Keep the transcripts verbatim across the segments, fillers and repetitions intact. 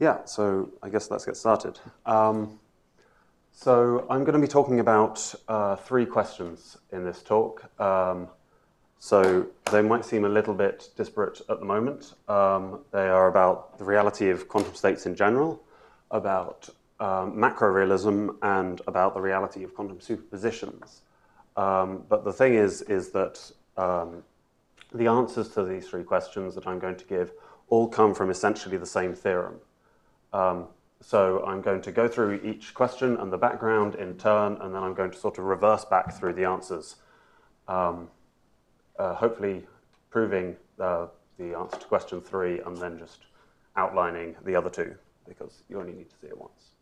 Yeah, so I guess let's get started. Um, so I'm going to be talking about uh, three questions in this talk. Um, so they might seem a little bit disparate at the moment. Um, they are about the reality of quantum states in general, about um, macro-realism, and about the reality of quantum superpositions. Um, but the thing is, is that um, the answers to these three questions that I'm going to give all come from essentially the same theorem. Um, so I'm going to go through each question and the background in turn, and then I'm going to sort of reverse back through the answers, um, uh, hopefully proving uh, the answer to question three and then just outlining the other two, because you only need to see it once.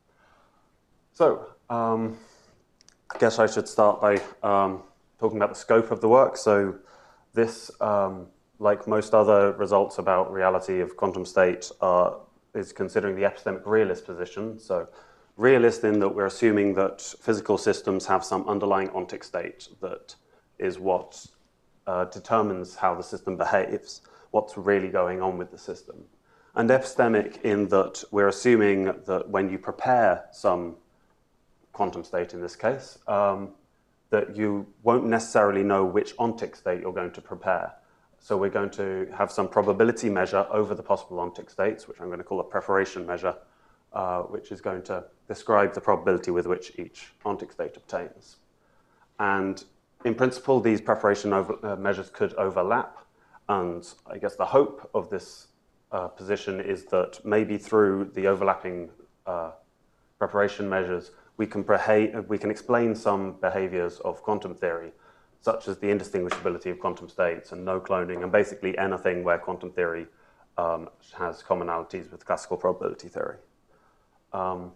So um, I guess I should start by um, talking about the scope of the work. So this, um, like most other results about reality of quantum state, are is considering the epistemic realist position. So realist in that we're assuming that physical systems have some underlying ontic state that is what uh, determines how the system behaves, what's really going on with the system. And epistemic in that we're assuming that when you prepare some quantum state in this case, um, that you won't necessarily know which ontic state you're going to prepare. So we're going to have some probability measure over the possible ontic states, which I'm going to call a preparation measure, uh, which is going to describe the probability with which each ontic state obtains. And in principle, these preparation over, uh, measures could overlap. And I guess the hope of this uh, position is that maybe through the overlapping uh, preparation measures, we can, we can explain some behaviors of quantum theory, such as the indistinguishability of quantum states and no cloning, and basically anything where quantum theory um, has commonalities with classical probability theory. Um,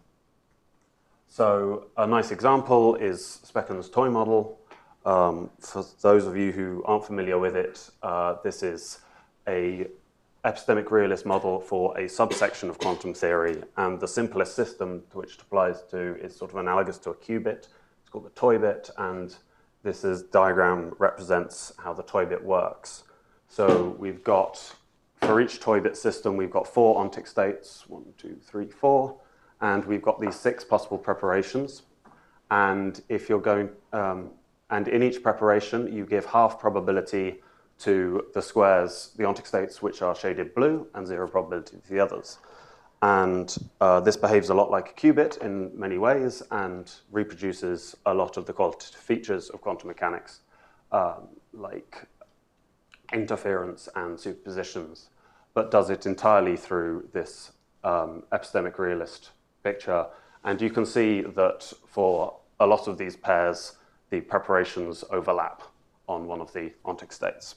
so a nice example is Spekken's toy model. Um, for those of you who aren't familiar with it, uh, this is a epistemic realist model for a subsection of quantum theory, and the simplest system to which it applies to is sort of analogous to a qubit. It's called the toy bit, and this is diagram represents how the toy bit works. So we've got, for each toy bit system, we've got four ontic states, one, two, three, four, and we've got these six possible preparations. And if you're going, um, and in each preparation, you give half probability to the squares, the ontic states which are shaded blue, and zero probability to the others. And uh, this behaves a lot like a qubit in many ways and reproduces a lot of the qualitative features of quantum mechanics, um, like interference and superpositions, but does it entirely through this um, epistemic realist picture. And you can see that for a lot of these pairs, the preparations overlap on one of the ontic states.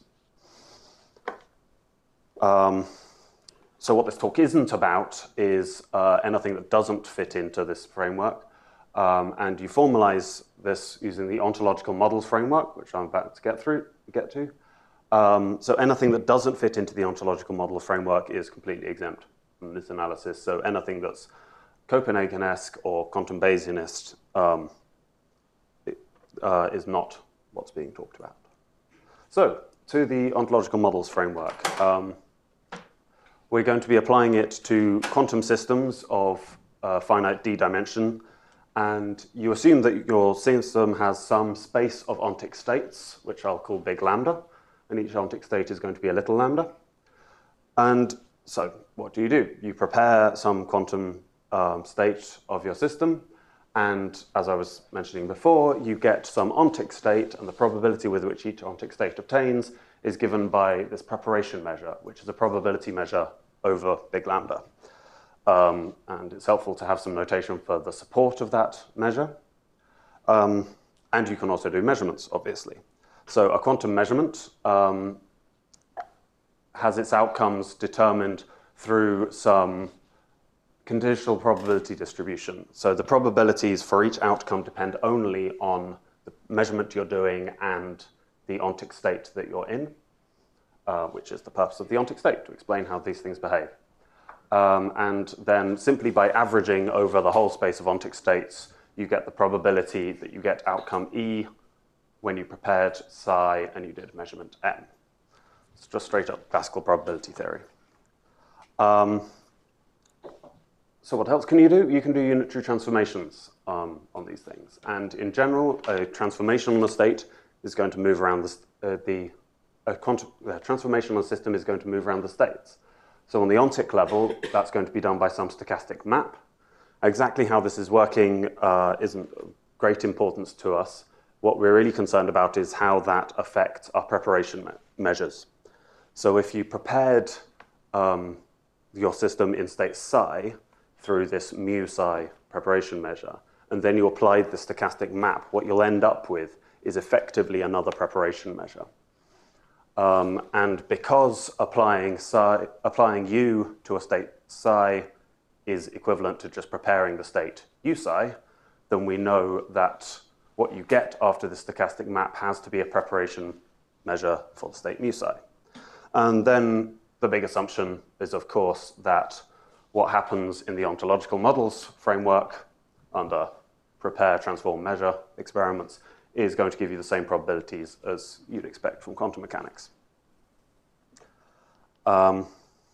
Um, So what this talk isn't about is uh, anything that doesn't fit into this framework. Um, and you formalize this using the ontological models framework, which I'm about to get through, get to. Um, so anything that doesn't fit into the ontological model framework is completely exempt from this analysis. So anything that's Copenhagen-esque or quantum Bayesianist um, it, uh, is not what's being talked about. So to the ontological models framework. Um, We're going to be applying it to quantum systems of uh, finite d dimension. And you assume that your system has some space of ontic states, which I'll call big lambda. And each ontic state is going to be a little lambda. And so what do you do? You prepare some quantum um, state of your system. And as I was mentioning before, you get some ontic state, and the probability with which each ontic state obtains is given by this preparation measure, which is a probability measure over big lambda. Um, and it's helpful to have some notation for the support of that measure. Um, and you can also do measurements, obviously. So a quantum measurement um, has its outcomes determined through some conditional probability distribution. So the probabilities for each outcome depend only on the measurement you're doing and the ontic state that you're in, uh, which is the purpose of the ontic state, to explain how these things behave. Um, and then simply by averaging over the whole space of ontic states, you get the probability that you get outcome E when you prepared psi and you did measurement M. It's just straight up classical probability theory. Um, so what else can you do? You can do unitary transformations um, on these things. And in general, a transformational state is going to move around the, uh, the a, a transformational system is going to move around the states. So on the ontic level, that's going to be done by some stochastic map. Exactly how this is working uh, isn't of great importance to us. What we're really concerned about is how that affects our preparation me measures. So if you prepared um, your system in state psi through this mu psi preparation measure, and then you applied the stochastic map, what you'll end up with is effectively another preparation measure. Um, and because applying psi, applying u to a state psi is equivalent to just preparing the state u psi, then we know that what you get after the stochastic map has to be a preparation measure for the state mu psi. And then the big assumption is, of course, that what happens in the ontological models framework under prepare, transform, measure experiments is going to give you the same probabilities as you'd expect from quantum mechanics. Um,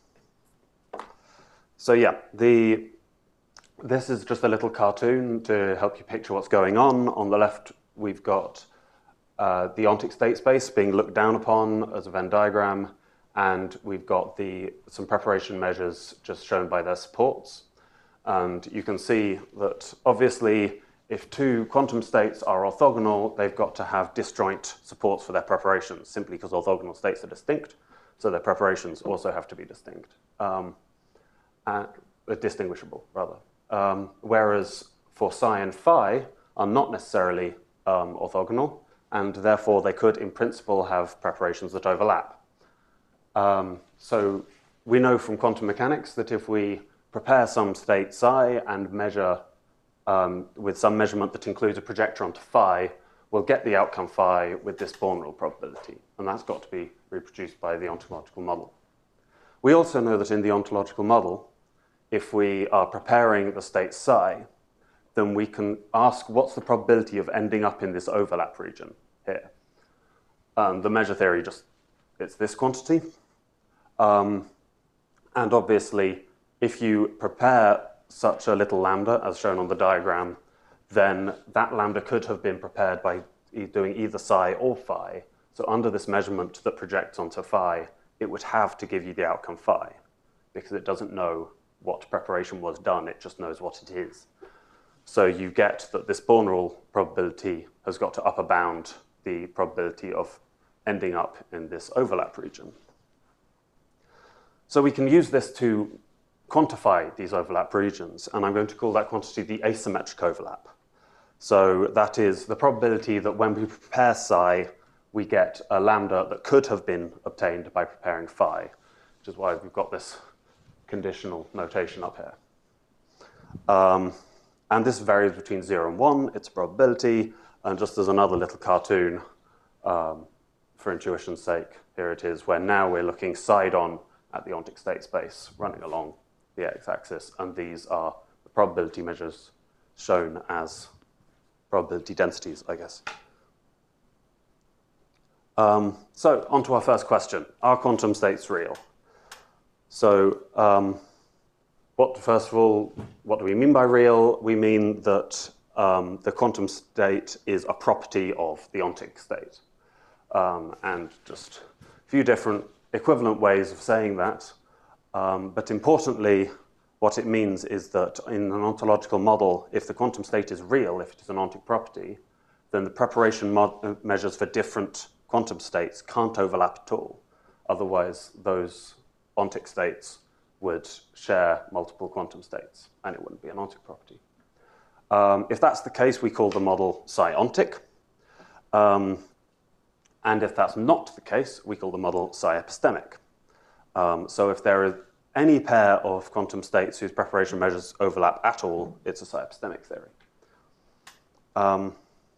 so yeah, the, this is just a little cartoon to help you picture what's going on. On the left, we've got uh, the ontic state space being looked down upon as a Venn diagram, and we've got the, some preparation measures just shown by their supports. And you can see that obviously, if two quantum states are orthogonal, they've got to have disjoint supports for their preparations, simply because orthogonal states are distinct, so their preparations also have to be distinct, um, and, uh, distinguishable, rather. Um, whereas for psi and phi are not necessarily um, orthogonal, and therefore they could, in principle, have preparations that overlap. Um, so we know from quantum mechanics that if we prepare some state psi and measure um, with some measurement that includes a projector onto phi, we'll get the outcome phi with this Born rule probability, and that's got to be reproduced by the ontological model. We also know that in the ontological model, if we are preparing the state psi, then we can ask what's the probability of ending up in this overlap region here. Um, the measure theory just, it's this quantity. Um, and obviously, if you prepare such a little lambda, as shown on the diagram, then that lambda could have been prepared by e doing either psi or phi. So under this measurement that projects onto phi, it would have to give you the outcome phi, because it doesn't know what preparation was done, it just knows what it is. So you get that this Born rule probability has got to upper bound the probability of ending up in this overlap region. So we can use this to quantify these overlap regions, and I'm going to call that quantity the asymmetric overlap. So that is the probability that when we prepare psi, we get a lambda that could have been obtained by preparing phi, which is why we've got this conditional notation up here. Um, and this varies between zero and one, it's a probability, and just as another little cartoon, um, for intuition's sake, here it is, where now we're looking side-on at the ontic state space, running along the x-axis, and these are the probability measures shown as probability densities, I guess. Um, so, on to our first question. Are quantum states real? So, um, what, first of all, what do we mean by real? We mean that um, the quantum state is a property of the ontic state. Um, and just a few different equivalent ways of saying that. Um, but importantly, what it means is that in an ontological model, if the quantum state is real, if it is an ontic property, then the preparation measures for different quantum states can't overlap at all. Otherwise, those ontic states would share multiple quantum states, and it wouldn't be an ontic property. Um, if that's the case, we call the model psi-ontic. Um, and if that's not the case, we call the model psi-epistemic. Um, so if there is any pair of quantum states whose preparation measures overlap at all, it's a psi-epistemic theory. Um,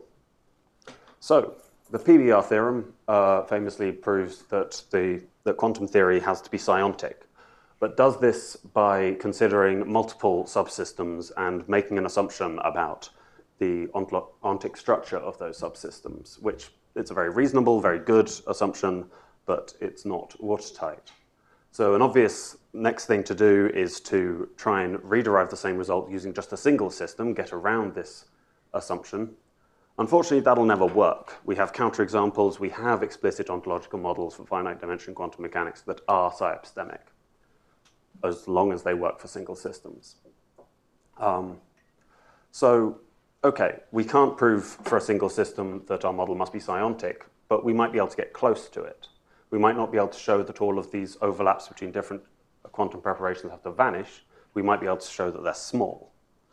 so the P B R theorem uh, famously proves that the that quantum theory has to be psi-ontic, but does this by considering multiple subsystems and making an assumption about the ontic structure of those subsystems, which it's a very reasonable, very good assumption, but it's not watertight. So an obvious next thing to do is to try and rederive the same result using just a single system, get around this assumption. Unfortunately, that'll never work. We have counterexamples, we have explicit ontological models for finite dimension quantum mechanics that are psi-epistemic, as long as they work for single systems. Um, so, okay, we can't prove for a single system that our model must be psiontic, but we might be able to get close to it. We might not be able to show that all of these overlaps between different quantum preparations have to vanish. We might be able to show that they're small.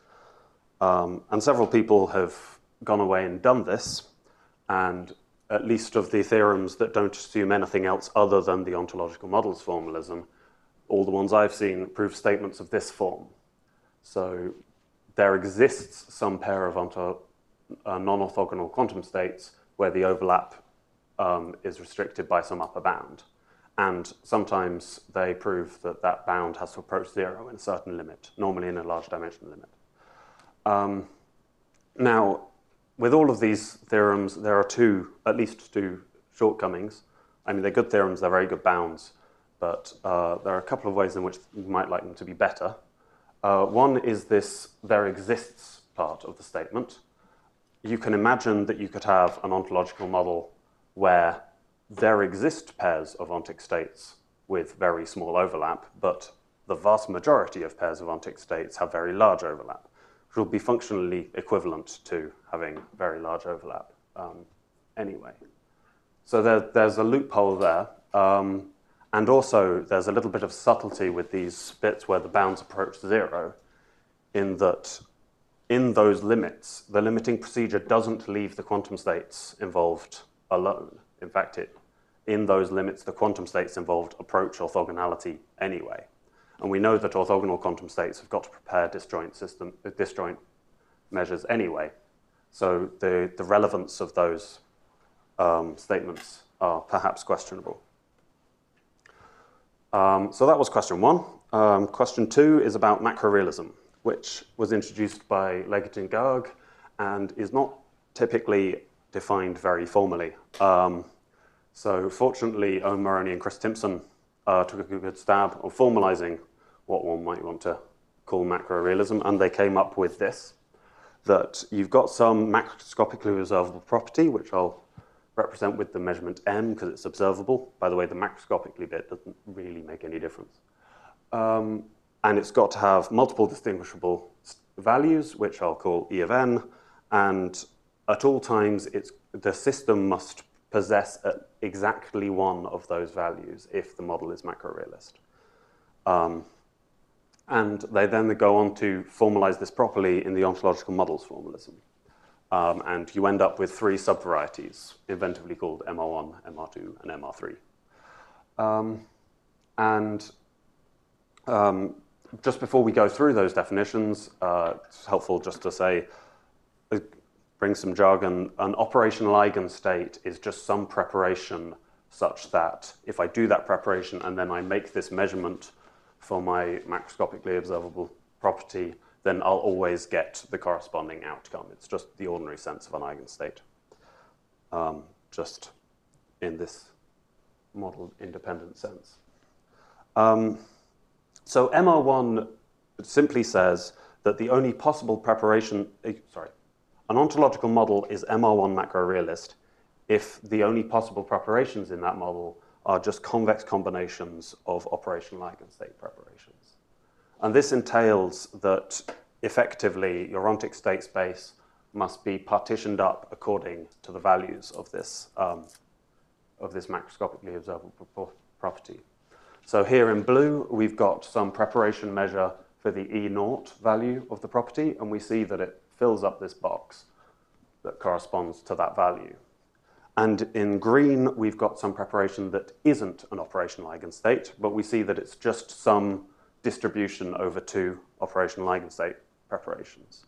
Um, and several people have gone away and done this, and at least of the theorems that don't assume anything else other than the ontological models formalism, all the ones I've seen prove statements of this form. So there exists some pair of onto, uh, non-orthogonal quantum states where the overlap um, is restricted by some upper bound. And sometimes they prove that that bound has to approach zero in a certain limit, normally in a large dimension limit. Um, now, with all of these theorems, there are two, at least two shortcomings. I mean, they're good theorems, they're very good bounds, but uh, there are a couple of ways in which you might like them to be better. Uh, one is this there exists part of the statement. You can imagine that you could have an ontological model where there exist pairs of ontic states with very small overlap, but the vast majority of pairs of ontic states have very large overlap, which will be functionally equivalent to having very large overlap um, anyway. So there, there's a loophole there. Um, and also, there's a little bit of subtlety with these bits where the bounds approach zero, in that in those limits, the limiting procedure doesn't leave the quantum states involved alone. In fact, it, in those limits, the quantum states involved approach orthogonality anyway. And we know that orthogonal quantum states have got to prepare disjoint system, disjoint measures anyway. So the, the relevance of those um, statements are perhaps questionable. Um, so that was question one. Um, question two is about macrorealism, which was introduced by Leggett and Garg and is not typically defined very formally. Um, so fortunately, Owen Moroney and Chris Timpson uh, took a good stab of formalizing what one might want to call macrorealism, and they came up with this, that you've got some macroscopically observable property, which I'll represent with the measurement m because it's observable. By the way, the macroscopically bit doesn't really make any difference. Um, and it's got to have multiple distinguishable values, which I'll call E of n, and at all times, it's, the system must possess exactly one of those values if the model is macrorealist. Um, and they then go on to formalize this properly in the ontological models formalism. Um, and you end up with three subvarieties, inventively called M R one, M R two, and M R three. Um, and um, just before we go through those definitions, uh, it's helpful just to say, uh, bring some jargon, an operational eigenstate is just some preparation such that if I do that preparation and then I make this measurement for my macroscopically observable property, then I'll always get the corresponding outcome. It's just the ordinary sense of an eigenstate, um, just in this model-independent sense. Um, so M R one simply says that the only possible preparation, uh, sorry, an ontological model is M R one macrorealist if the only possible preparations in that model are just convex combinations of operational eigenstate preparations. And this entails that effectively your ontic state space must be partitioned up according to the values of this, um, of this macroscopically observable property. So here in blue, we've got some preparation measure for the E naught value of the property, and we see that it fills up this box that corresponds to that value. And in green, we've got some preparation that isn't an operational eigenstate, but we see that it's just some distribution over two operational eigenstate preparations.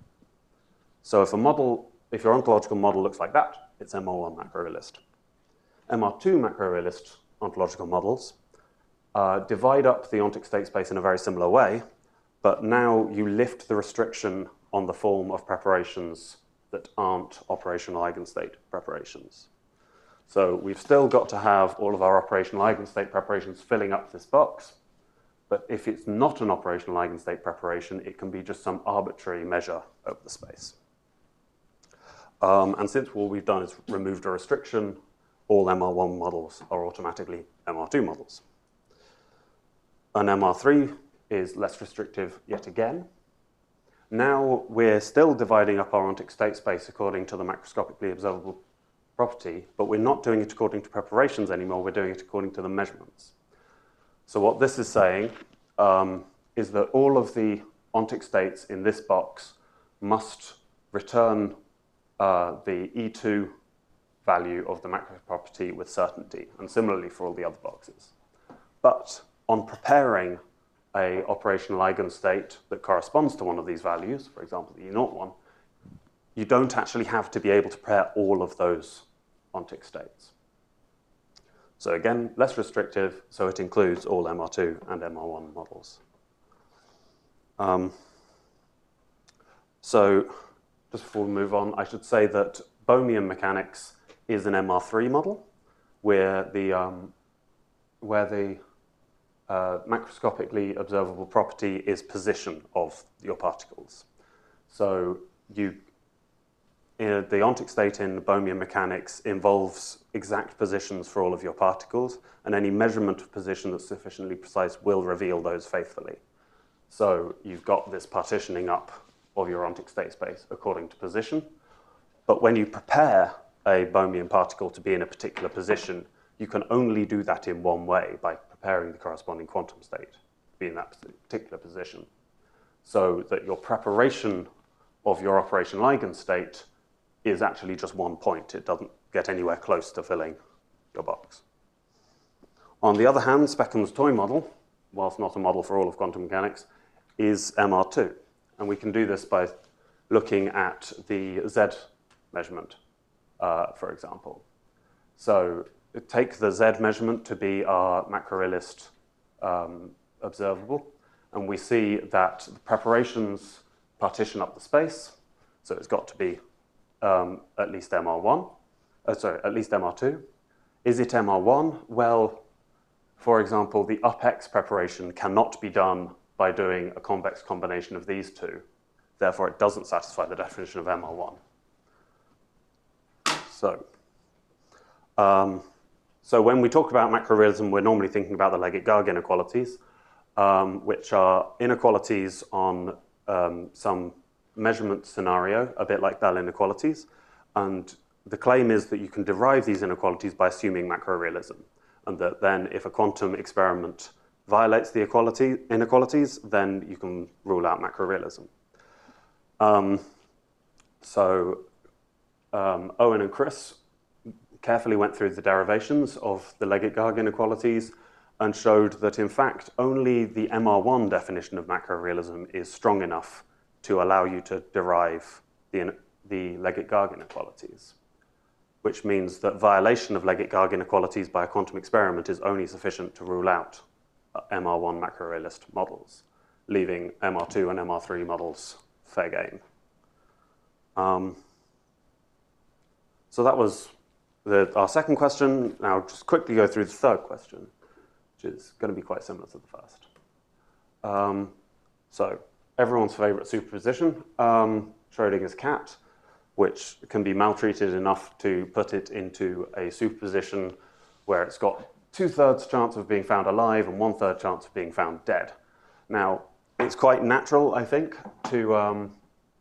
So if a model, if your ontological model looks like that, it's M R one macrorealist. M R two macrorealist ontological models uh, divide up the ontic state space in a very similar way, but now you lift the restriction on the form of preparations that aren't operational eigenstate preparations. So we've still got to have all of our operational eigenstate preparations filling up this box. But if it's not an operational eigenstate preparation, it can be just some arbitrary measure over the space. Um, and since all we've done is removed a restriction, all M R one models are automatically M R two models. An M R three is less restrictive yet again. Now we're still dividing up our ontic state space according to the macroscopically observable property, but we're not doing it according to preparations anymore, we're doing it according to the measurements. So what this is saying um, is that all of the ontic states in this box must return uh, the E two value of the macro property with certainty, and similarly for all the other boxes. But on preparing a operational eigenstate that corresponds to one of these values, for example, the E zero one, you don't actually have to be able to prepare all of those ontic states. So again, less restrictive, so it includes all M R two and M R one models. Um, so just before we move on, I should say that Bohmian mechanics is an M R three model, where the, um, where the uh, macroscopically observable property is position of your particles. So you Uh, the ontic state in Bohmian mechanics involves exact positions for all of your particles, and any measurement of position that's sufficiently precise will reveal those faithfully. So you've got this partitioning up of your ontic state space according to position, but when you prepare a Bohmian particle to be in a particular position, you can only do that in one way, by preparing the corresponding quantum state to be in that particular position. So that your preparation of your operational eigenstate is actually just one point. It doesn't get anywhere close to filling your box. On the other hand, Speckham's toy model, whilst not a model for all of quantum mechanics, is M R two. And we can do this by looking at the Z measurement, uh, for example. So take the Z measurement to be our macrorealist um, observable, and we see that the preparations partition up the space, so it's got to be Um, at least M R one, uh, sorry, at least M R two. Is it M R one? Well, for example, the UpX preparation cannot be done by doing a convex combination of these two. Therefore, it doesn't satisfy the definition of M R one. So, um, so when we talk about macrorealism, we're normally thinking about the Leggett-Garg inequalities, um, which are inequalities on um, some measurement scenario, a bit like Bell inequalities. And the claim is that you can derive these inequalities by assuming macrorealism, and that then if a quantum experiment violates the equality, inequalities, then you can rule out macrorealism. Um, so um, Owen and Chris carefully went through the derivations of the Leggett-Garg inequalities and showed that, in fact, only the M R one definition of macrorealism is strong enough to allow you to derive the, the Leggett-Garg inequalities, which means that violation of Leggett-Garg inequalities by a quantum experiment is only sufficient to rule out M R one macrorealist models, leaving M R two and M R three models fair game. Um, so that was the, our second question. Now I'll just quickly go through the third question, which is going to be quite similar to the first. Um, so everyone's favorite superposition, um, Schrödinger's cat, which can be maltreated enough to put it into a superposition where it's got two-thirds chance of being found alive and one-third chance of being found dead. Now, it's quite natural, I think, to um,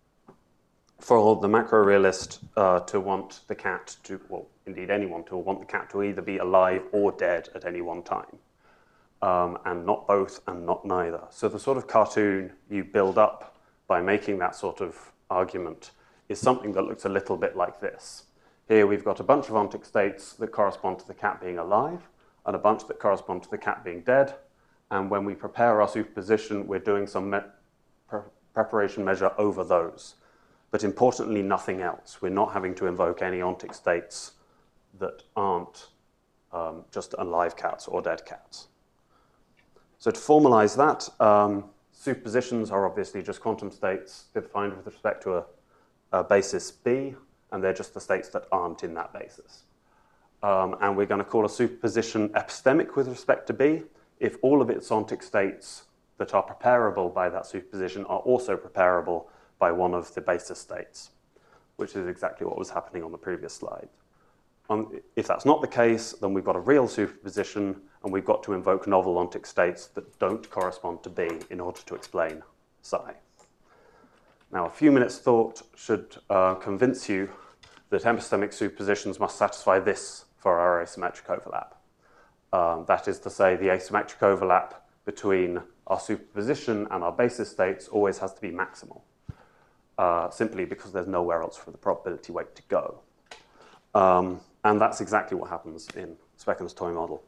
for the macrorealist uh, to want the cat to, well, indeed anyone, to want the cat to either be alive or dead at any one time. Um, and not both and not neither. So the sort of cartoon you build up by making that sort of argument is something that looks a little bit like this. Here we've got a bunch of ontic states that correspond to the cat being alive and a bunch that correspond to the cat being dead. And when we prepare our superposition, we're doing some me pre preparation measure over those. But importantly, nothing else. We're not having to invoke any ontic states that aren't um, just alive cats or dead cats. So to formalize that, um, superpositions are obviously just quantum states defined with respect to a, a basis B, and they're just the states that aren't in that basis. Um, and we're going to call a superposition epistemic with respect to B if all of its ontic states that are preparable by that superposition are also preparable by one of the basis states, which is exactly what was happening on the previous slide. Um, if that's not the case, then we've got a real superposition, and we've got to invoke novel ontic states that don't correspond to B in order to explain psi. Now, a few minutes thought should uh, convince you that epistemic superpositions must satisfy this for our asymmetric overlap. Um, that is to say, the asymmetric overlap between our superposition and our basis states always has to be maximal, uh, simply because there's nowhere else for the probability weight to go. Um, and that's exactly what happens in Spekken's toy model.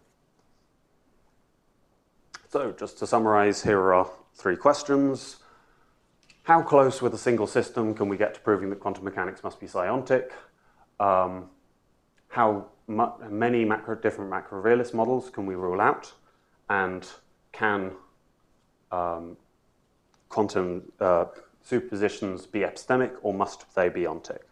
So just to summarize, here are three questions. How close with a single system can we get to proving that quantum mechanics must be psiontic? Um, how mu many macro, different macro-realist models can we rule out? And can um, quantum uh, superpositions be epistemic, or must they be ontic?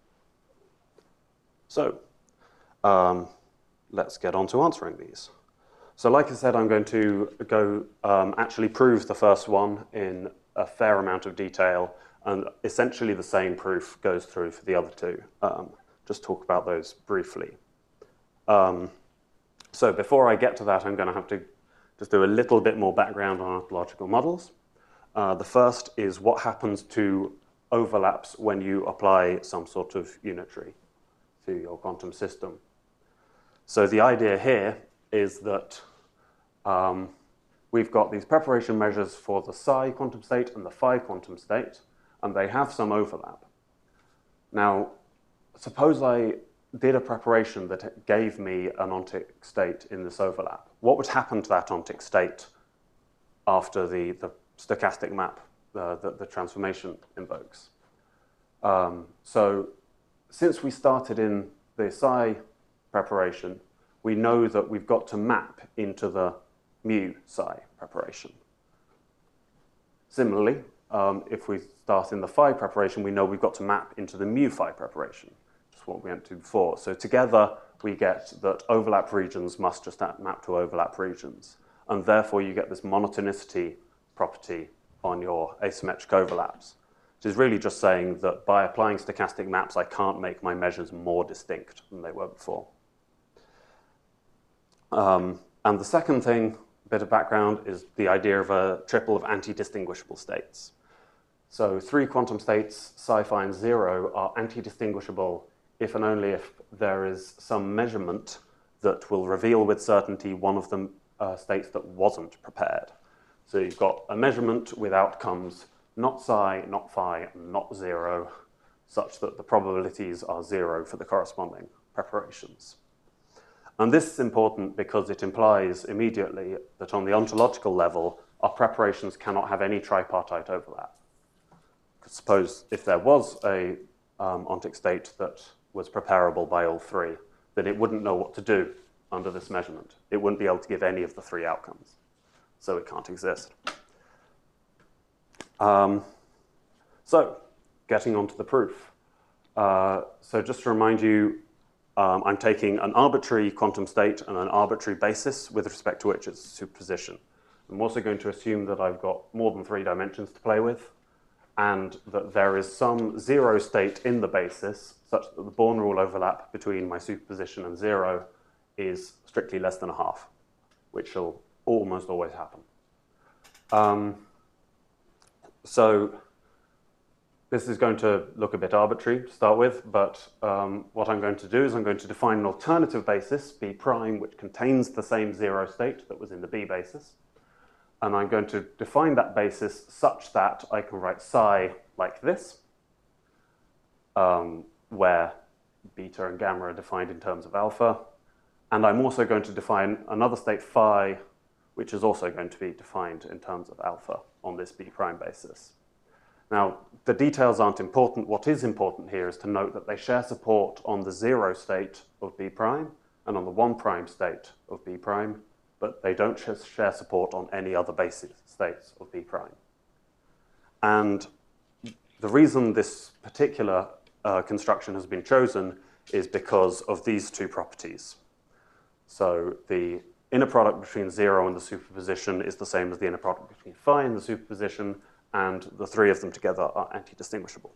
So um, let's get on to answering these. So like I said, I'm going to go um, actually prove the first one in a fair amount of detail, and essentially the same proof goes through for the other two. Um, just talk about those briefly. Um, so before I get to that, I'm going to have to just do a little bit more background on ontological models. Uh, the first is what happens to overlaps when you apply some sort of unitary to your quantum system. So the idea here is that um, we've got these preparation measures for the psi quantum state and the phi quantum state, and they have some overlap. Now, suppose I did a preparation that gave me an ontic state in this overlap. What would happen to that ontic state after the, the stochastic map uh, that the transformation invokes? Um, so since we started in the psi preparation, we know that we've got to map into the mu psi preparation. Similarly, um, if we start in the phi preparation, we know we've got to map into the mu phi preparation. That's what we went to before. So together, we get that overlap regions must just map to overlap regions. And therefore, you get this monotonicity property on your asymmetric overlaps, which is really just saying that by applying stochastic maps, I can't make my measures more distinct than they were before. Um, and the second thing, a bit of background, is the idea of a triple of anti-distinguishable states. So three quantum states, psi, phi, and zero, are anti-distinguishable if and only if there is some measurement that will reveal with certainty one of the uh, states that wasn't prepared. So you've got a measurement with outcomes not psi, not phi, and not zero, such that the probabilities are zero for the corresponding preparations. And this is important because it implies immediately that on the ontological level, our preparations cannot have any tripartite overlap. Suppose if there was a um, ontic state that was preparable by all three, then it wouldn't know what to do under this measurement. It wouldn't be able to give any of the three outcomes. So it can't exist. Um, so getting on to the proof. Uh, so just to remind you, Um, I'm taking an arbitrary quantum state and an arbitrary basis with respect to which it's a superposition. I'm also going to assume that I've got more than three dimensions to play with, and that there is some zero state in the basis such that the Born rule overlap between my superposition and zero is strictly less than a half, which will almost always happen. Um, so this is going to look a bit arbitrary to start with, but um, what I'm going to do is I'm going to define an alternative basis, B prime, which contains the same zero state that was in the B basis. And I'm going to define that basis such that I can write psi like this, um, where beta and gamma are defined in terms of alpha. And I'm also going to define another state phi, which is also going to be defined in terms of alpha on this B prime basis. Now, the details aren't important. What is important here is to note that they share support on the zero state of B prime and on the one prime state of B prime, but they don't share support on any other basis states of B prime. And the reason this particular uh, construction has been chosen is because of these two properties. So the inner product between zero and the superposition is the same as the inner product between phi and the superposition, and the three of them together are anti-distinguishable.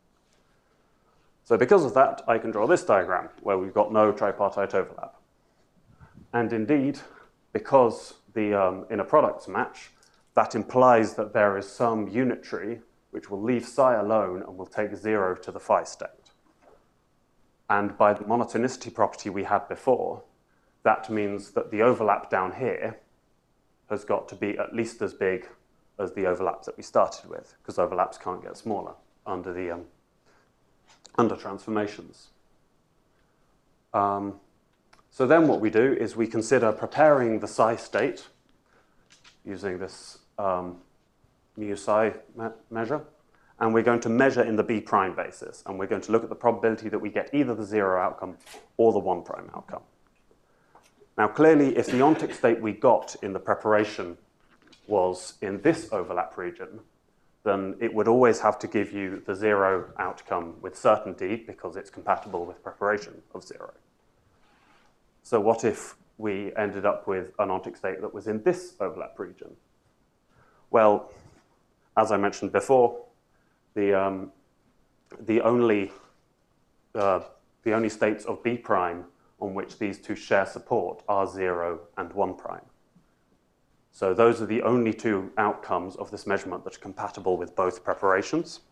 So because of that, I can draw this diagram where we've got no tripartite overlap. And indeed, because the um, inner products match, that implies that there is some unitary which will leave psi alone and will take zero to the phi state. And by the monotonicity property we had before, that means that the overlap down here has got to be at least as big as the overlaps that we started with, because overlaps can't get smaller under the um, under transformations. Um, so then what we do is we consider preparing the psi state using this um, mu psi me measure, and we're going to measure in the B prime basis, and we're going to look at the probability that we get either the zero outcome or the one prime outcome. Now clearly, if the ontic state we got in the preparation was in this overlap region, then it would always have to give you the zero outcome with certainty because it's compatible with preparation of zero. So what if we ended up with an ontic state that was in this overlap region? Well, as I mentioned before, the, um, the, only, uh, the only states of B prime on which these two share support are zero and one prime. So those are the only two outcomes of this measurement that are compatible with both preparations.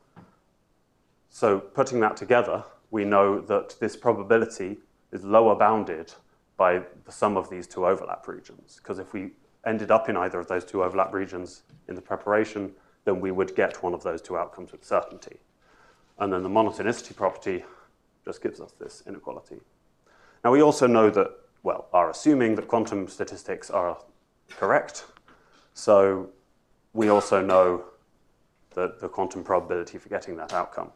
So putting that together, we know that this probability is lower bounded by the sum of these two overlap regions. Because if we ended up in either of those two overlap regions in the preparation, then we would get one of those two outcomes with certainty. And then the monotonicity property just gives us this inequality. Now we also know that, well, are assuming that quantum statistics are correct. So we also know the, the quantum probability for getting that outcome.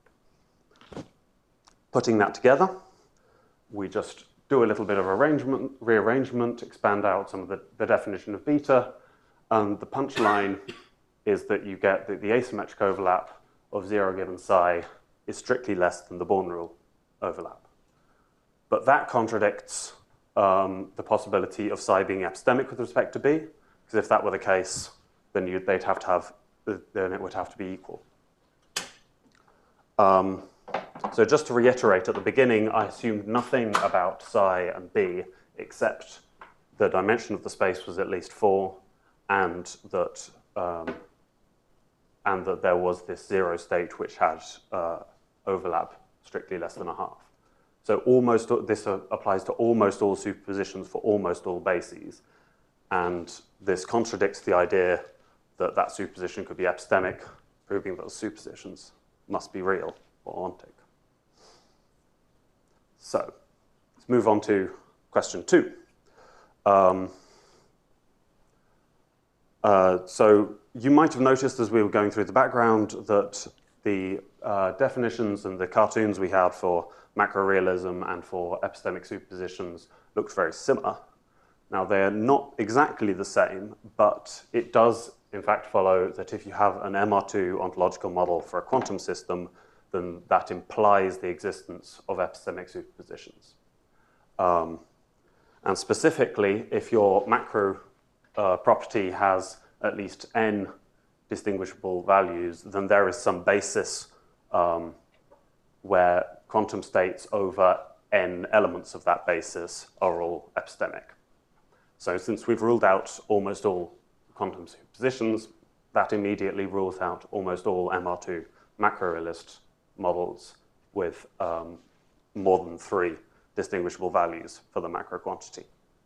Putting that together, we just do a little bit of arrangement, rearrangement, expand out some of the, the definition of beta, and the punchline is that you get that the asymmetric overlap of zero given psi is strictly less than the Born rule overlap. But that contradicts um, the possibility of psi being epistemic with respect to B, because if that were the case, then you'd, they'd have to have, then it would have to be equal. Um, so just to reiterate, at the beginning, I assumed nothing about psi and B, except the dimension of the space was at least four, and that um, and that there was this zero state which had uh, overlap strictly less than a half. So almost this uh, applies to almost all superpositions for almost all bases, and this contradicts the idea that that superposition could be epistemic, proving that those superpositions must be real or ontic. So let's move on to question two. Um, uh, so you might have noticed as we were going through the background that the uh, definitions and the cartoons we had for macrorealism and for epistemic superpositions looked very similar. Now they're not exactly the same, but it does in fact follow that if you have an M R two ontological model for a quantum system, then that implies the existence of epistemic superpositions. Um, and specifically, if your macro uh, property has at least n distinguishable values, then there is some basis um, where quantum states over n elements of that basis are all epistemic. So since we've ruled out almost all quantum superpositions, that immediately rules out almost all M R two macrorealist models with um, more than three distinguishable values for the macro quantity.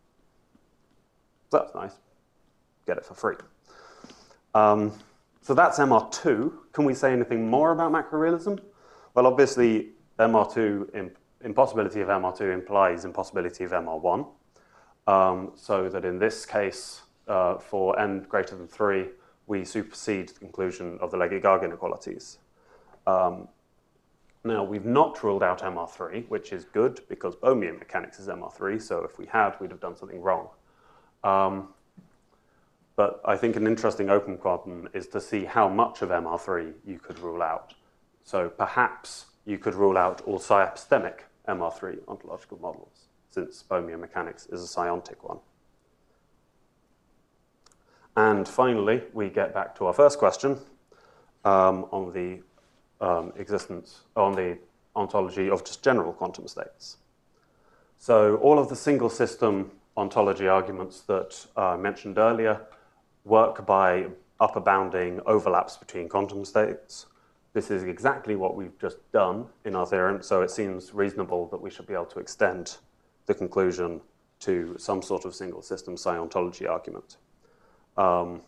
So that's nice. Get it for free. Um, so that's M R two. Can we say anything more about macrorealism? Well, obviously, M R two, imp impossibility of M R two implies impossibility of M R one. Um, so that in this case, uh, for n greater than three, we supersede the conclusion of the Legge-Garg inequalities. Um, now, we've not ruled out M R three, which is good because Bohmian mechanics is M R three, so if we had, we'd have done something wrong. Um, but I think an interesting open problem is to see how much of M R three you could rule out. So perhaps you could rule out all psi epistemic M R three ontological models, since Bohmian mechanics is a psiontic one. And finally, we get back to our first question um, on the um, existence, on the ontology of just general quantum states. So all of the single system ontology arguments that I uh, mentioned earlier work by upper bounding overlaps between quantum states. This is exactly what we've just done in our theorem, so it seems reasonable that we should be able to extend the conclusion to some sort of single system psi ontology argument. Um,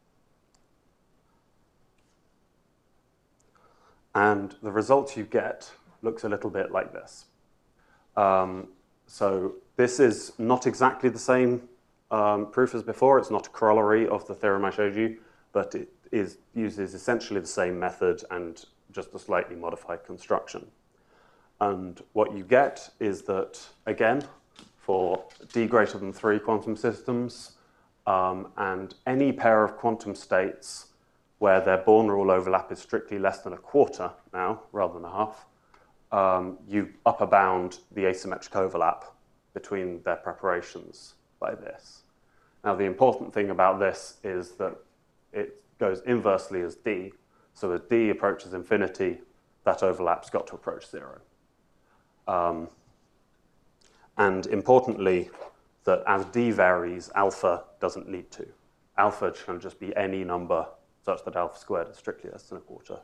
and the result you get looks a little bit like this. Um, so this is not exactly the same um, proof as before. It's not a corollary of the theorem I showed you, but it is, uses essentially the same method and just a slightly modified construction. And what you get is that, again, for d greater than three quantum systems, um, and any pair of quantum states where their Born rule overlap is strictly less than a quarter now, rather than a half, um, you upper bound the asymmetric overlap between their preparations by this. Now, the important thing about this is that it goes inversely as d. So as d approaches infinity, that overlap's got to approach zero. Um, and importantly, that as d varies, alpha doesn't need to. Alpha can just be any number such that alpha squared is strictly less than a quarter.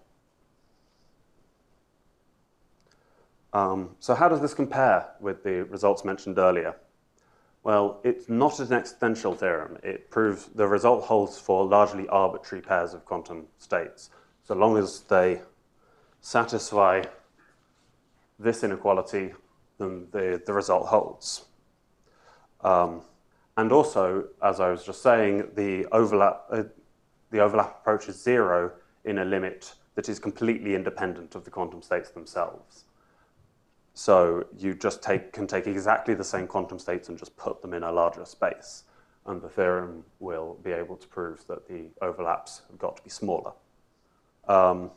Um, so how does this compare with the results mentioned earlier? Well, it's not an exponential theorem. It proves the result holds for largely arbitrary pairs of quantum states, so long as they satisfy this inequality, then the, the result holds. Um, and also, as I was just saying, the overlap, uh, the overlap approaches zero in a limit that is completely independent of the quantum states themselves. So you just take, can take exactly the same quantum states and just put them in a larger space. And the theorem will be able to prove that the overlaps have got to be smaller. Um,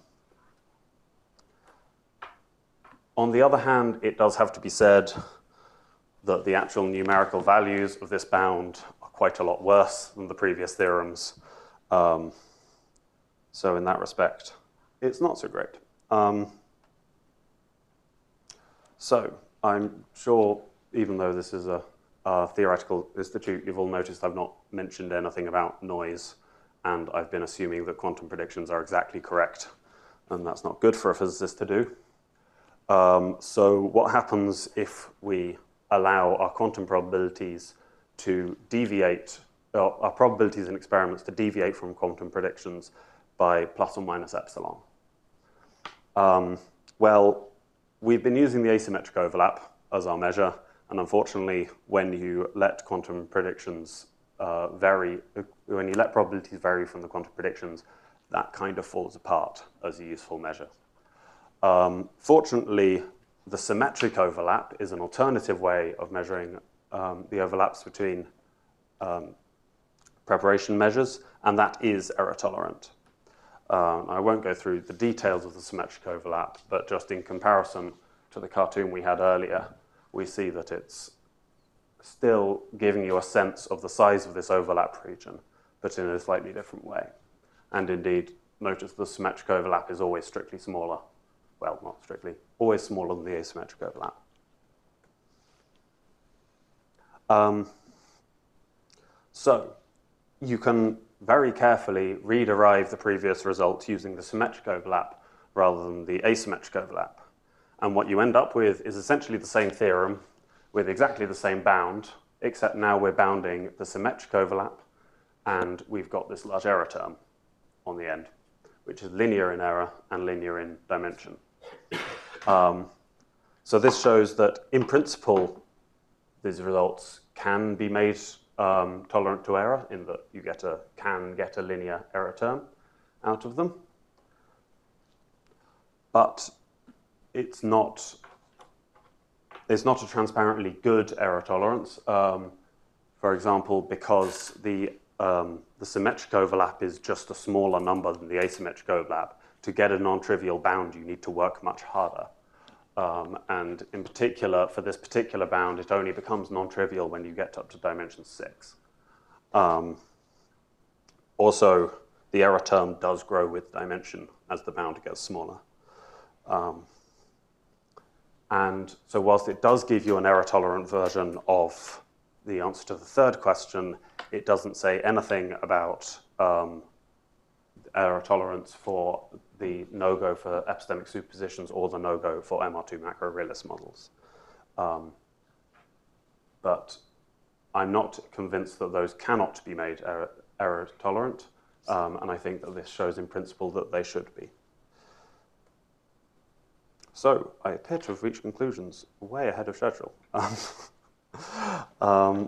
on the other hand, it does have to be said that the actual numerical values of this bound are quite a lot worse than the previous theorems. Um, so in that respect, it's not so great. Um, So I'm sure, even though this is a, a theoretical institute, you've all noticed I've not mentioned anything about noise, and I've been assuming that quantum predictions are exactly correct, and that's not good for a physicist to do. Um, so what happens if we allow our quantum probabilities to deviate, uh, our probabilities in experiments to deviate from quantum predictions by plus or minus epsilon? Um, well, we've been using the asymmetric overlap as our measure, and unfortunately, when you let quantum predictions uh, vary, when you let probabilities vary from the quantum predictions, that kind of falls apart as a useful measure. Um, fortunately, the symmetric overlap is an alternative way of measuring um, the overlaps between um, preparation measures, and that is error tolerant. Um, I won't go through the details of the symmetric overlap, but just in comparison to the cartoon we had earlier, we see that it's still giving you a sense of the size of this overlap region, but in a slightly different way. And indeed, notice the symmetric overlap is always strictly smaller. Well, not strictly, always smaller than the asymmetric overlap. Um, so you can very carefully rederive the previous result using the symmetric overlap rather than the asymmetric overlap. And what you end up with is essentially the same theorem with exactly the same bound, except now we're bounding the symmetric overlap, and we've got this large error term on the end, which is linear in error and linear in dimension. Um, so this shows that, in principle, these results can be made Um, tolerant to error, in that you get a, can get a linear error term out of them. But it's not, it's not a transparently good error tolerance. Um, for example, because the, um, the symmetric overlap is just a smaller number than the asymmetric overlap. To get a non-trivial bound, you need to work much harder. Um, and in particular, for this particular bound, it only becomes non-trivial when you get up to dimension six. Um, also, the error term does grow with dimension as the bound gets smaller. Um, and so whilst it does give you an error-tolerant version of the answer to the third question, it doesn't say anything about um, error tolerance for the no-go for epistemic superpositions or the no-go for M R two macro-realist models. Um, but I'm not convinced that those cannot be made error, error tolerant, um, and I think that this shows in principle that they should be. So I appear to have reached conclusions way ahead of schedule. um,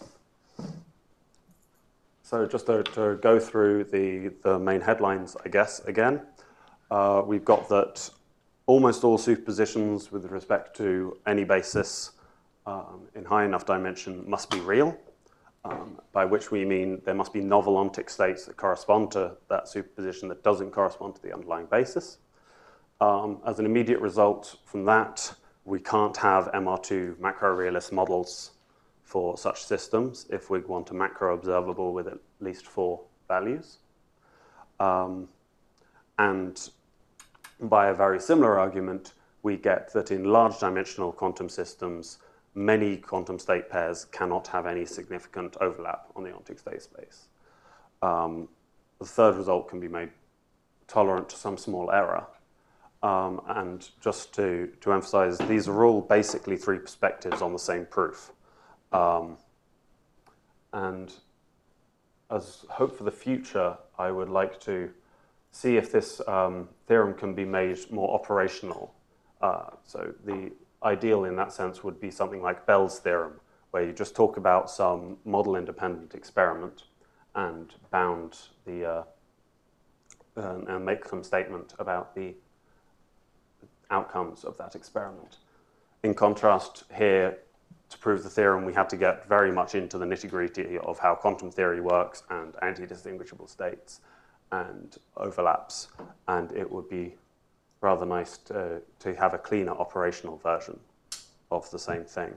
so just to, to go through the, the main headlines, I guess, again, uh, we've got that almost all superpositions with respect to any basis um, in high enough dimension must be real, um, by which we mean there must be novel ontic states that correspond to that superposition that doesn't correspond to the underlying basis. Um, as an immediate result from that, we can't have M R two macro-realist models for such systems if we want a macro observable with at least four values. Um, and by a very similar argument, we get that in large dimensional quantum systems, many quantum state pairs cannot have any significant overlap on the ontic state space. Um, the third result can be made tolerant to some small error. Um, and just to, to emphasize, these are all basically three perspectives on the same proof. Um, and as hope for the future, I would like to see if this um, theorem can be made more operational. Uh, so the ideal in that sense would be something like Bell's theorem, where you just talk about some model-independent experiment and bound the, uh, and, and make some statement about the outcomes of that experiment. In contrast, here, to prove the theorem, we had to get very much into the nitty-gritty of how quantum theory works and anti-distinguishable states and overlaps, and it would be rather nice to, to have a cleaner operational version of the same thing.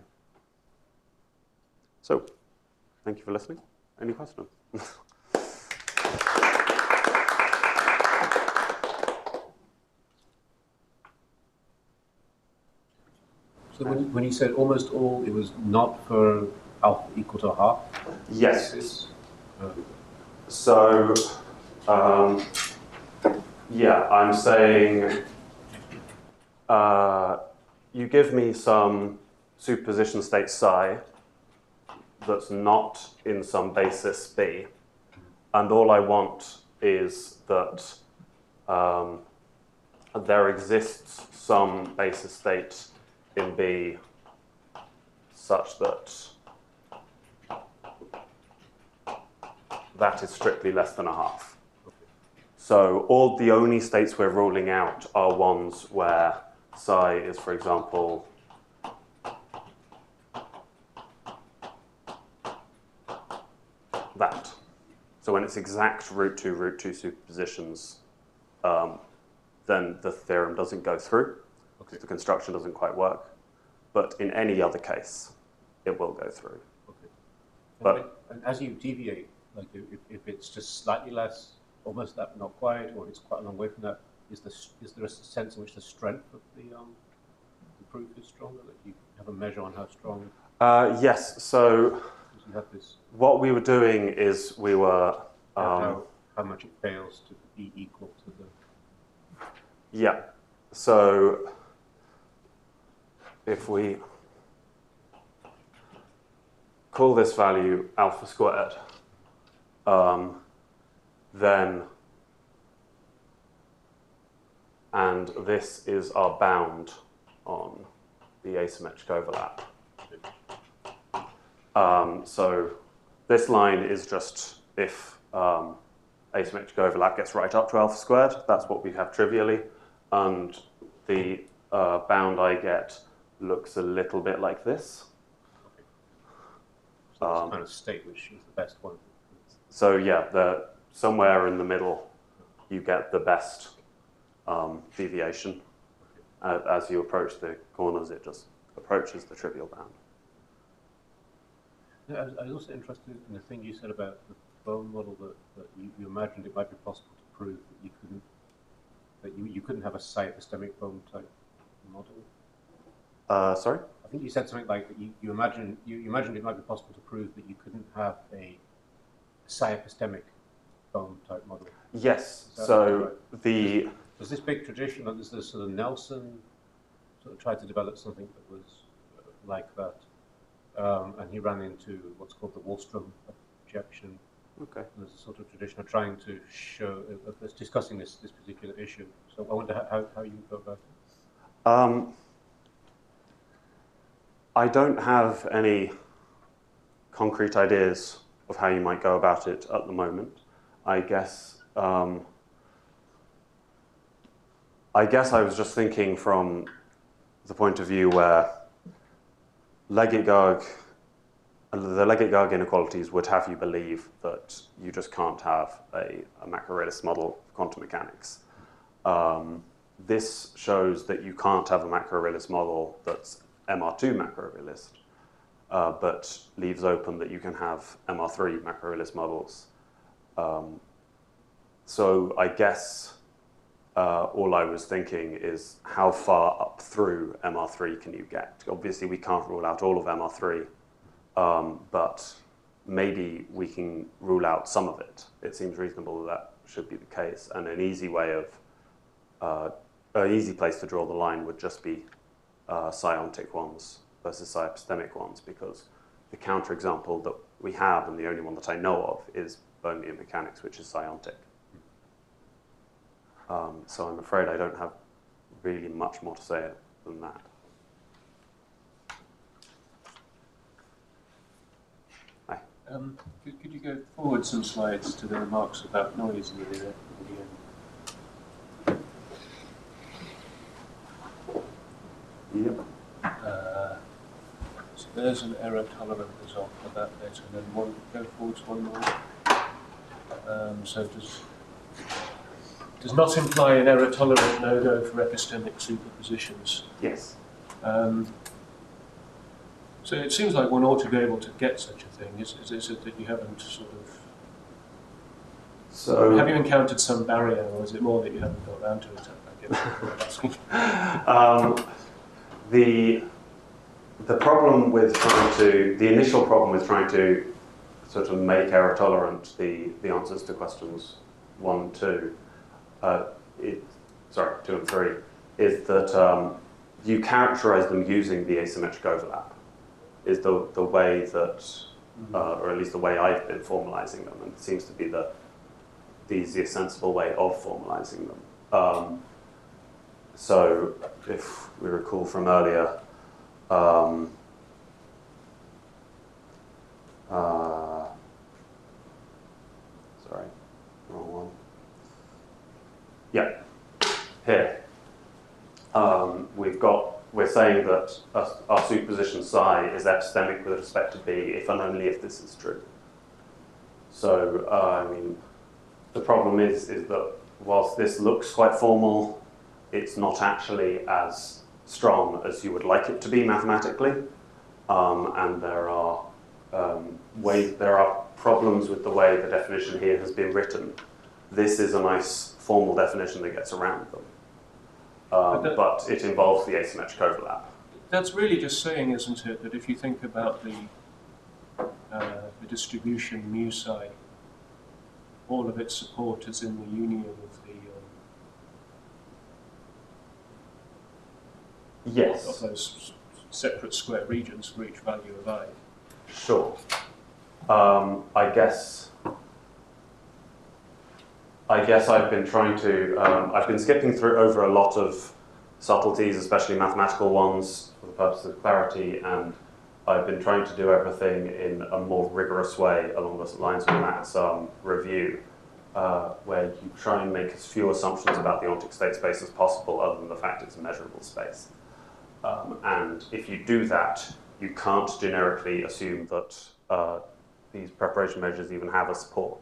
So, thank you for listening. Any questions? So when, when you said almost all, it was not for alpha equal to a half? Yes. Uh, so, um, yeah, I'm saying uh, you give me some superposition state psi that's not in some basis B, and all I want is that um, there exists some basis state in B such that that is strictly less than a half. So all the only states we're ruling out are ones where psi is, for example, that. So when it's exact root two, root two superpositions, um, then the theorem doesn't go through. Okay. The construction doesn't quite work. But in any other case, it will go through. Okay. And but when, and as you deviate, like if, if it's just slightly less, almost that, but not quite, or it's quite a long way from that, is, the, is there a sense in which the strength of the, um, the proof is stronger? That you have a measure on how strong? Uh, yes. So you have this, what we were doing is we were um, how, how much it fails to be equal to the. Yeah. So if we call this value alpha squared, um, then, and this is our bound on the asymmetric overlap. Um, so this line is just if um, asymmetric overlap gets right up to alpha squared, that's what we have trivially, and the uh, bound I get looks a little bit like this. Okay. So that's Um, kind of state which is the best one. So yeah, the, somewhere in the middle, you get the best um, deviation. Uh, as you approach the corners, it just approaches the trivial bound. Yeah, I was, I was also interested in the thing you said about the bone model that, that you, you imagined it might be possible to prove that you couldn't that you, you couldn't have a psi epistemic bone type model. Uh, sorry? I think you said something like that you, you imagine you, you imagined it might be possible to prove that you couldn't have a psi epistemic bone type model. Yes. So right? the there's, there's this big tradition that there's this sort of Nelson sort of tried to develop something that was uh, like that. Um, and he ran into what's called the Wallstrom objection. Okay. There's a sort of tradition of trying to show, uh, uh, discussing this, this particular issue. So I wonder how, how you go about it. Um, I don't have any concrete ideas of how you might go about it at the moment. I guess um, I guess I was just thinking from the point of view where Leggett-Garg, the Leggett-Garg inequalities would have you believe that you just can't have a, a macrorealist model of quantum mechanics. Um, this shows that you can't have a macrorealist model that's M R two macrorealist, uh, but leaves open that you can have M R three macrorealist models. Um, so I guess uh, all I was thinking is how far up through M R three can you get? Obviously, we can't rule out all of M R three, um, but maybe we can rule out some of it. It seems reasonable that that should be the case, and an easy way of uh, an easy place to draw the line would just be uh, psiontic ones versus psi-epistemic ones, because the counterexample that we have, and the only one that I know of, is Bohmian mechanics, which is psiontic. Um, so I'm afraid I don't have really much more to say than that. Hi. Um, could, could you go forward some slides to the remarks about noise in the video? Yep. Uh, so there's an error tolerant result for that bit, and then one, go forwards one more. Um, so does does not imply an error tolerant no-go for epistemic superpositions. Yes. Um, so it seems like one ought to be able to get such a thing. Is, is, is it that you haven't sort of... So have you encountered some barrier, or is it more that you haven't got around to it? I guess what I'm asking. um, the the problem with trying to the initial problem with trying to sort of make error tolerant the the answers to questions one and two, uh, it, sorry two and three, is that um, you characterize them using the asymmetric overlap. Is the the way that, uh, or at least the way I've been formalizing them, and it seems to be the the easiest sensible way of formalizing them. Um, so if we recall from earlier, um, uh, sorry, wrong one. Yeah, here. Um, we've got, we're saying that our, our superposition psi is epistemic with respect to B if and only if this is true. So, uh, I mean, the problem is, is that whilst this looks quite formal, it's not actually as strong as you would like it to be mathematically. Um, and there are um, ways, there are problems with the way the definition here has been written. This is a nice formal definition that gets around them. Um, But that- but it involves the asymmetric overlap. That's really just saying, isn't it, that if you think about the, uh, the distribution mu psi, all of its support is in the union of the um, Yes. of those separate square regions for each value of I. Sure. Um, I guess. I guess I've been trying to. Um, I've been skipping through over a lot of subtleties, especially mathematical ones, for the purpose of clarity, and I've been trying to do everything in a more rigorous way along the lines of Matt's um, review, uh, where you try and make as few assumptions about the ontic state space as possible, other than the fact it's a measurable space. Um, and if you do that, you can't generically assume that uh, these preparation measures even have a support.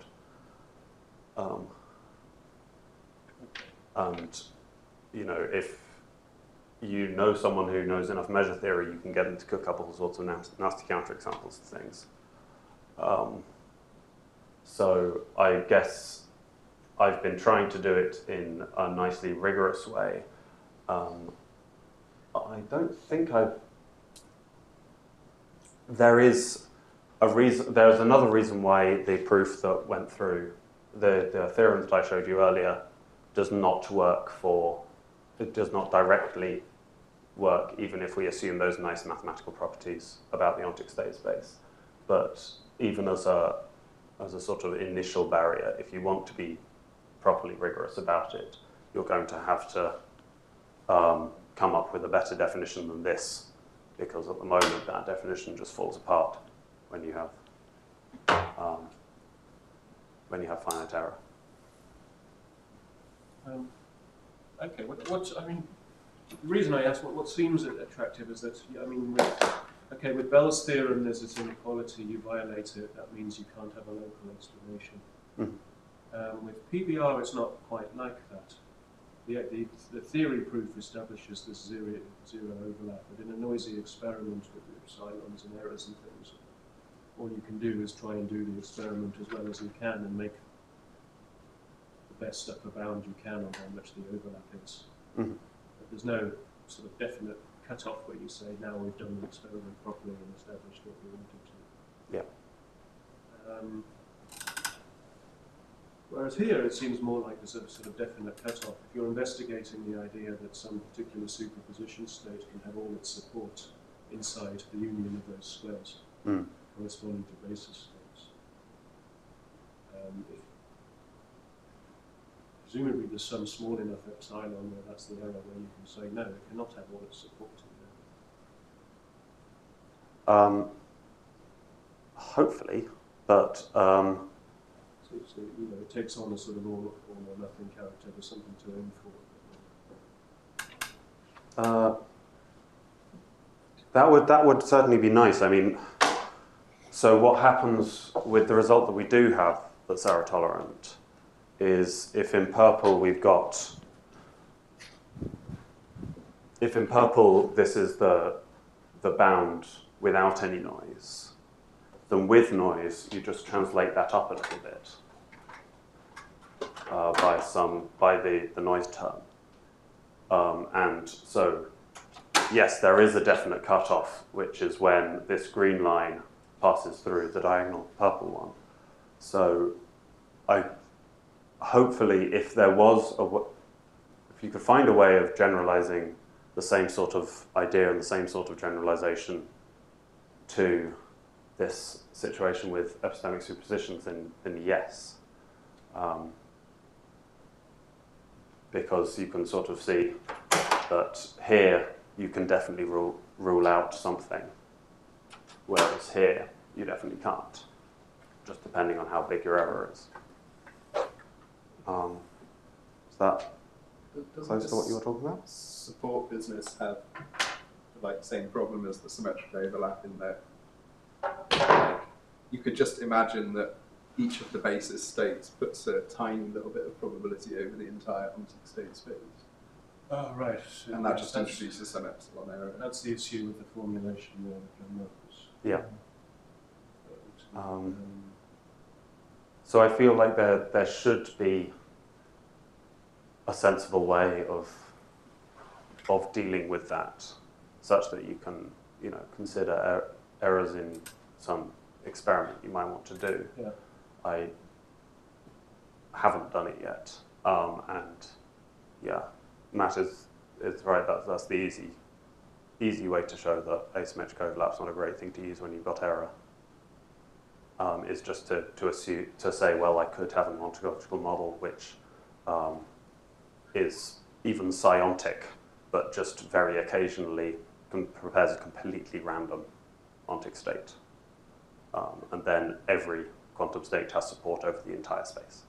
Um, and, you know, if you know someone who knows enough measure theory, you can get them to cook up all sorts of nasty, nasty counterexamples of things. Um, so I guess I've been trying to do it in a nicely rigorous way. Um, I don't think I've... There is a reason, there's another reason why the proof that went through, the, the theorem that I showed you earlier, does not work for, it does not directly work, even if we assume those nice mathematical properties about the ontic state space. But even as a, as a sort of initial barrier, if you want to be properly rigorous about it, you're going to have to um, come up with a better definition than this, because at the moment that definition just falls apart when you have um, when you have finite error. Um, okay, what, what's, I mean, the reason I ask what, what seems attractive is that, I mean, with, okay, with Bell's theorem, there's this inequality, you violate it, that means you can't have a local explanation. Mm-hmm. Um, with P B R, it's not quite like that. The, the, the theory proof establishes this zero, zero overlap, but in a noisy experiment with epsilons and errors and things, all you can do is try and do the experiment as well as you can and make the best upper bound you can on how much the overlap is. Mm-hmm. But there's no sort of definite cut-off where you say, now we've done the experiment properly and established what we wanted to. Yeah. Um, Whereas here it seems more like there's a sort of definite cut-off. If you're investigating the idea that some particular superposition state can have all its support inside the union of those squares Mm. corresponding to basis states. Um, if presumably there's some small enough epsilon where that's the error where you can say, no, it cannot have all its support in there. Um, hopefully, but um, So, so, you know, it takes on a sort of all, all or nothing character. There's something to aim for. uh, that would that would certainly be nice. I mean, so what happens with the result that we do have that's error tolerant is if in purple we've got, if in purple this is the the bound without any noise, then with noise you just translate that up a little bit uh, by some by the the noise term, um, and so yes, there is a definite cutoff, which is when this green line passes through the diagonal purple one. So I hopefully, if there was a w if you could find a way of generalizing the same sort of idea and the same sort of generalization to this situation with epistemic superpositions, then, then yes. Um, because you can sort of see that here you can definitely rule, rule out something, whereas here you definitely can't, just depending on how big your error is. Um, is that Doesn't close to what this you were talking about? support business have like same problem as the symmetric overlap in that like, you could just imagine that each of the basis states puts a tiny little bit of probability over the entire ontic state space, Oh, right. and that just That's- introduces some epsilon error. That's the issue with the formulation there with John Marcus. Yeah. But, Um, um, So I feel like there there should be a sensible way of of dealing with that, such that you can, you know, consider er errors in some experiment you might want to do. Yeah. I haven't done it yet, um, and yeah, Matt is is right. That's that's the easy easy way to show that asymmetric overlap's not a great thing to use when you've got error. Um, is just to to assume to say, well, I could have an ontological model which um, is even psiontic, but just very occasionally prepares a completely random ontic state, um, and then every quantum state has support over the entire space.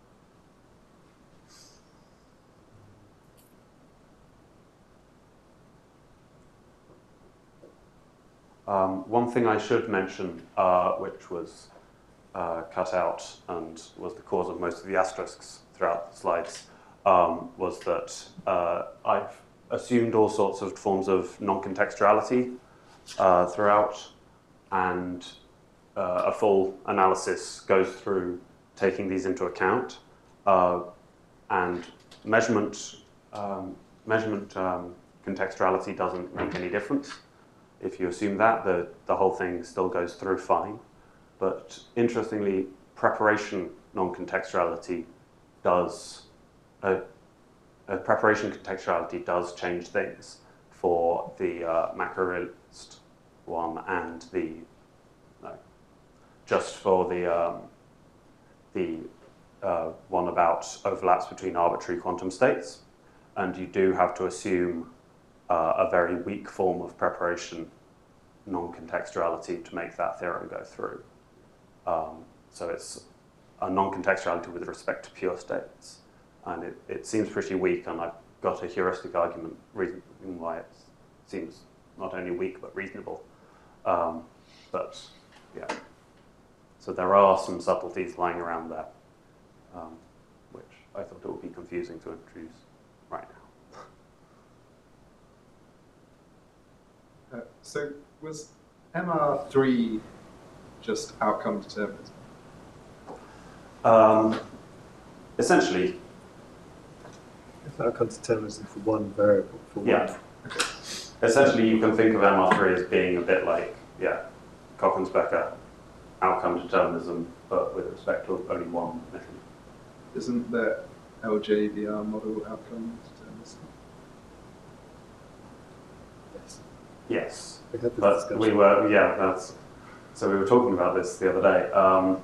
Um, one thing I should mention, uh, which was uh, cut out and was the cause of most of the asterisks throughout the slides, um, was that uh, I've assumed all sorts of forms of non-contextuality uh, throughout, and uh, a full analysis goes through taking these into account. Uh, and measurement, um, measurement um, contextuality doesn't make any difference. If you assume that, the, the whole thing still goes through fine. But interestingly, preparation non-contextuality does, uh, uh, preparation contextuality does change things for the uh, macro-realist one and the, no, just for the, um, the uh, one about overlaps between arbitrary quantum states. And you do have to assume uh, a very weak form of preparation non-contextuality to make that theorem go through. Um, so it's a non-contextuality with respect to pure states. And it, it seems pretty weak, and I've got a heuristic argument reason why it seems not only weak but reasonable. Um, but yeah, so there are some subtleties lying around there, um, which I thought it would be confusing to introduce right now. Uh, so was M R three just outcome determinism? Um, essentially, If outcome determinism for one variable, for one. yeah. Essentially, you can think of M R three as being a bit like, yeah, Cochran-Becker outcome determinism, but with respect to only one mechanism. Isn't the L J V R model outcome determinism? Yes. Yes, We had this but discussion. we were, yeah, that's, so we were talking about this the other day. Um,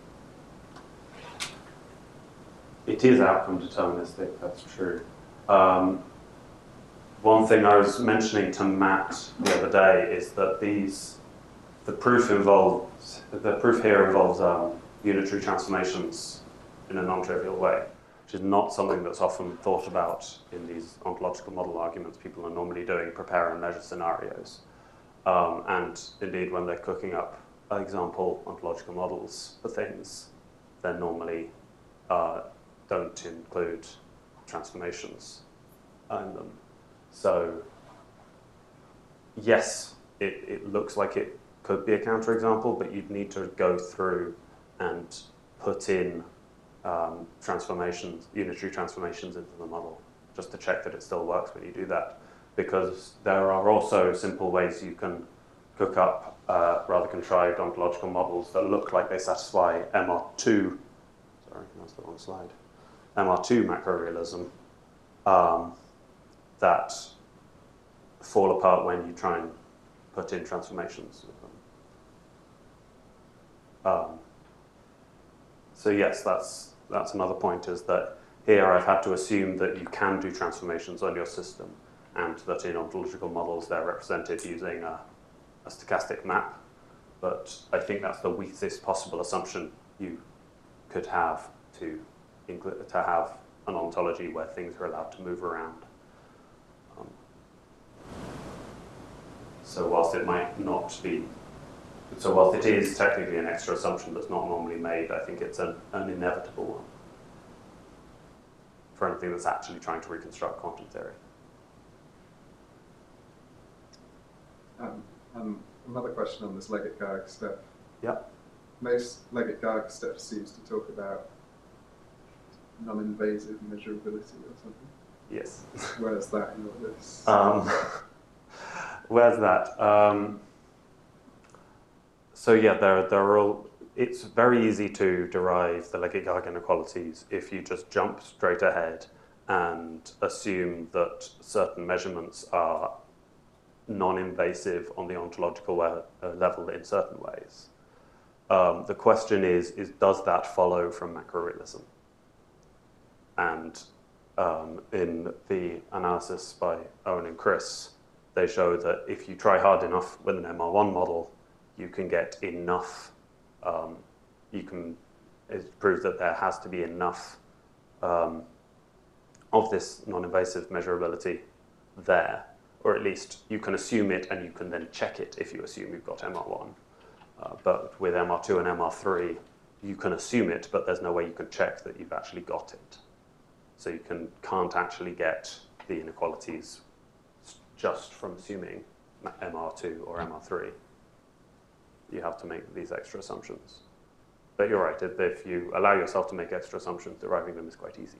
it is outcome deterministic, that's true. Um, one thing I was mentioning to Matt the other day is that these, the proof involves, the proof here involves um, unitary transformations in a non-trivial way, which is not something that's often thought about in these ontological model arguments. People are normally doing prepare and measure scenarios. Um, and indeed, when they're cooking up example ontological models for things, they normally uh, don't include transformations in them. So yes, it, it looks like it could be a counterexample, but you'd need to go through and put in um, transformations, unitary transformations into the model, just to check that it still works when you do that. Because there are also simple ways you can cook up uh, rather contrived ontological models that look like they satisfy M R two, sorry, that's the wrong slide, M R two macro-realism, um, that fall apart when you try and put in transformations with them. Um, so yes, that's, that's another point, is that here I've had to assume that you can do transformations on your system, and that in ontological models they're represented using a, a stochastic map. But I think that's the weakest possible assumption you could have to, include, to have an ontology where things are allowed to move around. Um, so whilst it might not be, so whilst it is technically an extra assumption that's not normally made, I think it's an, an inevitable one for anything that's actually trying to reconstruct quantum theory. Um, um, another question on this Leggett-Garg stuff. Yeah. Most Leggett-Garg stuff seems to talk about non-invasive measurability or something. Yes. Where's that in all this? Um, where's that? Um, so yeah, there, there are all, it's very easy to derive the Leggett-Garg inequalities if you just jump straight ahead and assume that certain measurements are non-invasive on the ontological le uh, level in certain ways. Um, the question is, is, does that follow from macro-realism? And um, in the analysis by Owen and Chris, they show that if you try hard enough with an M R one model, you can get enough, um, you can, it proves that there has to be enough um, of this non-invasive measurability there, or at least you can assume it and you can then check it if you assume you've got M R one. Uh, but with M R two and M R three, you can assume it, but there's no way you can check that you've actually got it. So you can, can't actually get the inequalities just from assuming M R two or M R three. You have to make these extra assumptions. But you're right, if, if you allow yourself to make extra assumptions, deriving them is quite easy.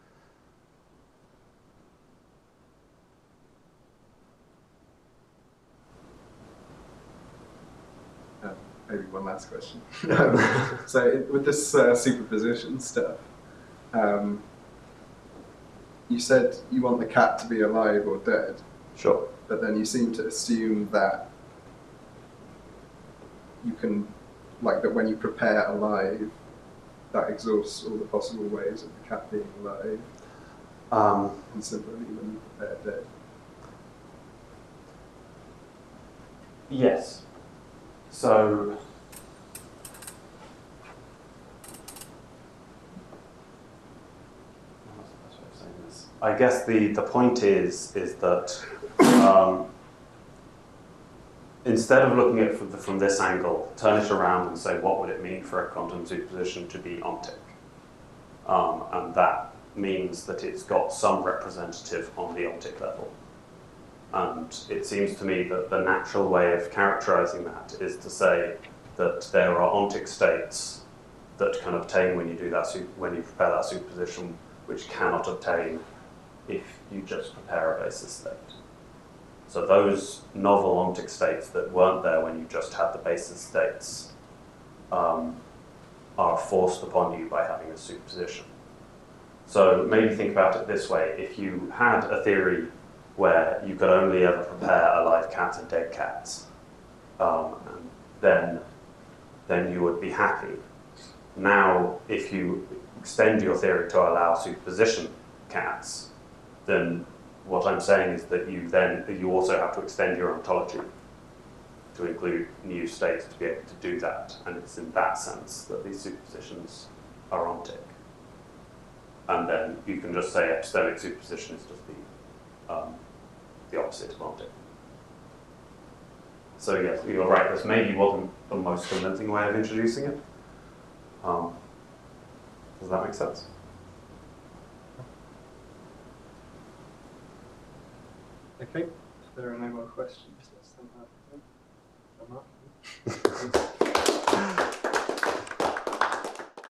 Um, maybe one last question. um, so it, with this uh, superposition stuff, um, you said you want the cat to be alive or dead. Sure. But then you seem to assume that you can, like that when you prepare alive, that exhausts all the possible ways of the cat being alive. Um, and similarly when you prepare dead. Yes. So, what's the best way of saying this? I guess the, the point is, is that um, instead of looking at it from, the, from this angle, turn it around and say, what would it mean for a quantum superposition to be ontic? Um, and that means that it's got some representative on the optic level. And it seems to me that the natural way of characterizing that is to say that there are ontic states that can obtain when you do that, when you prepare that superposition, which cannot obtain if you just prepare a basis state. So those novel ontic states that weren't there when you just had the basis states um, are forced upon you by having a superposition. So maybe think about it this way. If you had a theory where you could only ever prepare alive cats and dead cats, um, and then, then you would be happy. Now, if you extend your theory to allow superposition cats, then what I'm saying is that you then you also have to extend your ontology to include new states to be able to do that. And it's in that sense that these superpositions are ontic. And then you can just say epistemic superposition is just the, um, the opposite of ontic. So yes, you're right, this maybe wasn't the most convincing way of introducing it. Um, does that make sense? Okay, if there are no more questions, let's send that.